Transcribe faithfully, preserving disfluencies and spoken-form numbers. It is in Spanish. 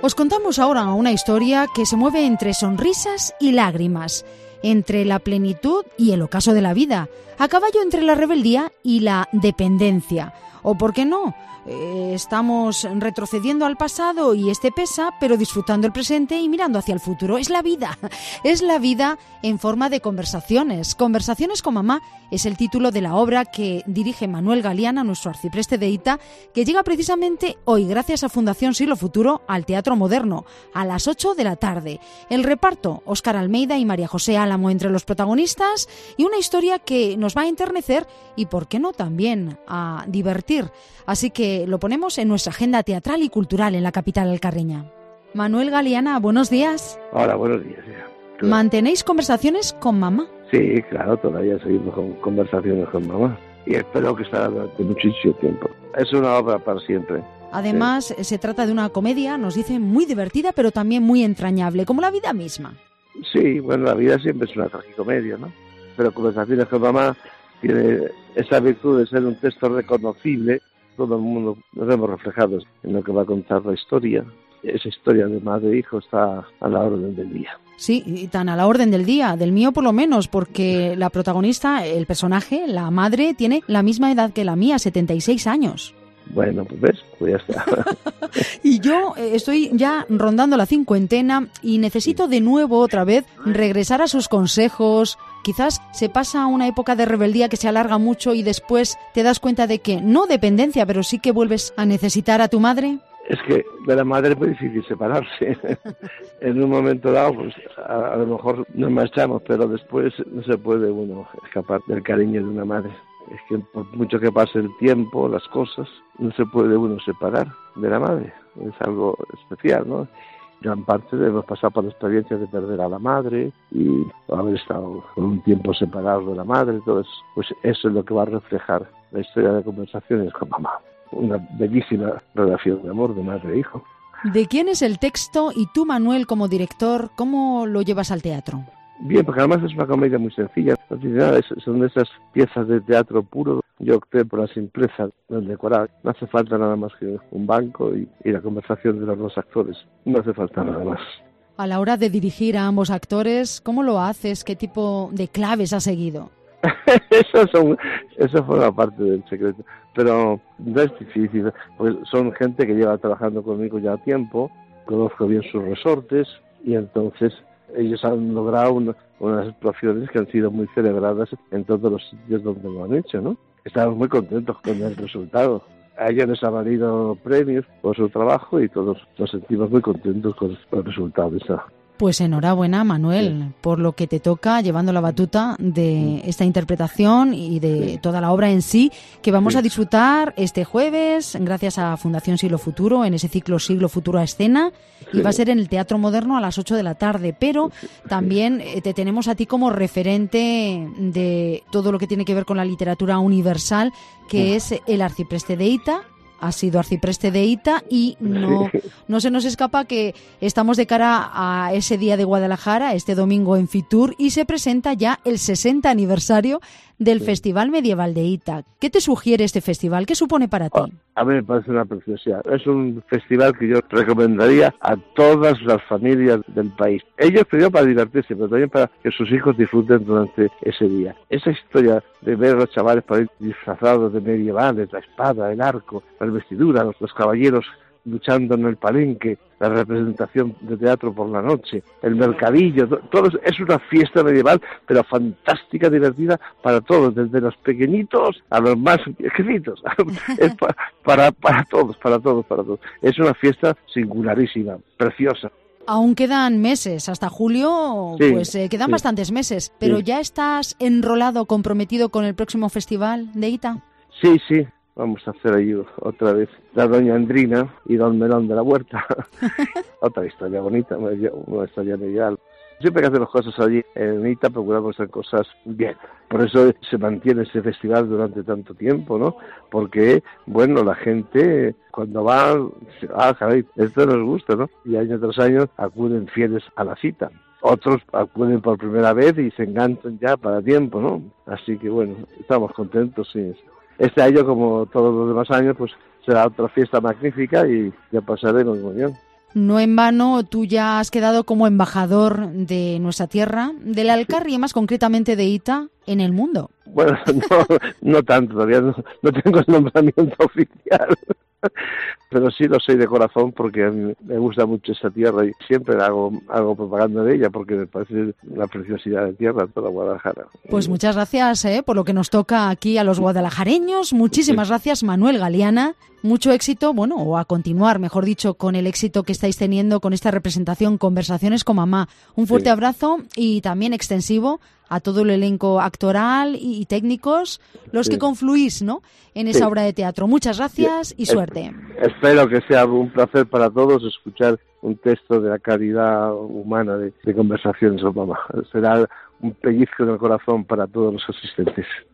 Os contamos ahora una historia que se mueve entre sonrisas y lágrimas, entre la plenitud y el ocaso de la vida, a caballo entre la rebeldía y la dependencia. O, ¿por qué no? Eh, estamos retrocediendo al pasado y este pesa, pero disfrutando el presente y mirando hacia el futuro. Es la vida, es la vida en forma de conversaciones. Conversaciones con mamá es el título de la obra que dirige Manuel Galiana, nuestro arcipreste de Hita, que llega precisamente hoy, gracias a Fundación Siglo Futuro, al Teatro Moderno, a las ocho de la tarde. El reparto, Óscar Almeida y María José Álamo entre los protagonistas, y una historia que nos va a enternecer y, por qué no, también a divertir. Así que lo ponemos en nuestra agenda teatral y cultural en la capital alcarreña. Manuel Galiana, buenos días. Hola, buenos días. Claro. ¿Mantenéis conversaciones con mamá? Sí, claro, todavía seguimos con conversaciones con mamá. Y espero que estará durante muchísimo tiempo. Es una obra para siempre. Además, sí. Se trata de una comedia, nos dicen, muy divertida, pero también muy entrañable, como la vida misma. Sí, bueno, la vida siempre es una tragicomedia, ¿no? Pero Conversaciones con mamá tiene esa virtud de ser un texto reconocible. Todo el mundo nos vemos reflejados en lo que va a contar la historia. Esa historia de madre e hijo está a la orden del día. Sí, y tan a la orden del día, del mío por lo menos, porque la protagonista, el personaje, la madre, tiene la misma edad que la mía, setenta y seis años. Bueno, pues ves, pues ya está. Y yo eh, estoy ya rondando la cincuentena y necesito de nuevo otra vez regresar a sus consejos. Quizás se pasa una época de rebeldía que se alarga mucho y después te das cuenta de que no dependencia, pero sí que vuelves a necesitar a tu madre. Es que de la madre es muy difícil separarse. En un momento dado, pues a, a lo mejor nos marchamos, pero después no se puede uno escapar del cariño de una madre. Es que por mucho que pase el tiempo, las cosas, no se puede uno separar de la madre. Es algo especial, ¿no? Gran parte hemos pasado por la experiencia de perder a la madre y haber estado por un tiempo separados de la madre. Todo eso, pues eso es lo que va a reflejar la historia de Conversaciones con mamá. Una bellísima relación de amor de madre e hijo. ¿De quién es el texto? Y tú, Manuel, como director, ¿cómo lo llevas al teatro? Bien, porque además es una comedia muy sencilla. No tiene nada, son de esas piezas de teatro puro. Yo opté por la simpleza del decorar. No hace falta nada más que un banco y, y la conversación de los dos actores. No hace falta nada más. A la hora de dirigir a ambos actores, ¿cómo lo haces? ¿Qué tipo de claves has seguido? eso, son, eso forma parte del secreto. Pero no es difícil, porque son gente que lleva trabajando conmigo ya tiempo. Conozco bien sus resortes y entonces ellos han logrado una, unas actuaciones que han sido muy celebradas en todos los sitios donde lo han hecho, ¿no? Estamos muy contentos con el resultado. A ellos les ha valido premios por su trabajo y todos nos sentimos muy contentos con el resultado de esa. Pues enhorabuena, Manuel, sí, por lo que te toca llevando la batuta de esta interpretación y de sí. toda la obra en sí, que vamos sí. a disfrutar este jueves, gracias a Fundación Siglo Futuro, en ese ciclo Siglo Futuro a escena, sí. y va a ser en el Teatro Moderno a las ocho de la tarde, pero sí. también te tenemos a ti como referente de todo lo que tiene que ver con la literatura universal, que sí. es el arcipreste de Hita. Ha sido arcipreste de Hita y no, no se nos escapa que estamos de cara a ese día de Guadalajara, este domingo en Fitur, y se presenta ya el sesenta aniversario del sí. Festival Medieval de Hita. ¿Qué te sugiere este festival? ¿Qué supone para ti? A mí me parece una preciosidad. Es un festival que yo recomendaría a todas las familias del país. Ellos primero para divertirse, pero también para que sus hijos disfruten durante ese día. Esa historia de ver a los chavales por ahí disfrazados de medievales, la espada, el arco, las vestiduras, los, los caballeros luchando en el palenque, la representación de teatro por la noche, el mercadillo, todo es una fiesta medieval, pero fantástica, divertida para todos, desde los pequeñitos a los más exquisitos. Es para, para, para todos, para todos, para todos. Es una fiesta singularísima, preciosa. Aún quedan meses, hasta julio, sí, pues eh, quedan sí. bastantes meses, pero sí. ¿ya estás enrolado, comprometido con el próximo festival de Hita? Sí, sí. Vamos a hacer ahí otra vez la Doña Andrina y Don Melón de la Huerta. Otra historia bonita, una historia medieval. Siempre que hacemos cosas allí en Hita procuramos hacer cosas bien. Por eso se mantiene ese festival durante tanto tiempo, ¿no? Porque, bueno, la gente cuando va, ah, caray, esto nos gusta, ¿no? Y año tras año acuden fieles a la cita. Otros acuden por primera vez y se enganchan ya para tiempo, ¿no? Así que, bueno, estamos contentos, sí. Este año, como todos los demás años, pues será otra fiesta magnífica y ya pasaremos muy bien. No en vano, tú ya has quedado como embajador de nuestra tierra, de la Alcarria, y más concretamente de Ita, en el mundo. Bueno, no, no tanto, todavía no, no tengo el nombramiento oficial, pero sí lo soy de corazón porque a mí me gusta mucho esa tierra y siempre hago, hago propaganda de ella porque me parece una preciosidad de tierra toda Guadalajara. Pues muchas gracias eh, por lo que nos toca aquí a los guadalajareños. Muchísimas sí. gracias, Manuel Galeana. Mucho éxito, bueno, o a continuar, mejor dicho, con el éxito que estáis teniendo con esta representación Conversaciones con Mamá. Un fuerte sí. abrazo y también extensivo a todo el elenco actoral y técnicos, los sí. que confluís, ¿no?, en esa sí. obra de teatro. Muchas gracias sí. y suerte. Espero que sea un placer para todos escuchar un texto de la calidad humana de, de Conversaciones con Mamá. Será un pellizco en el corazón para todos los asistentes.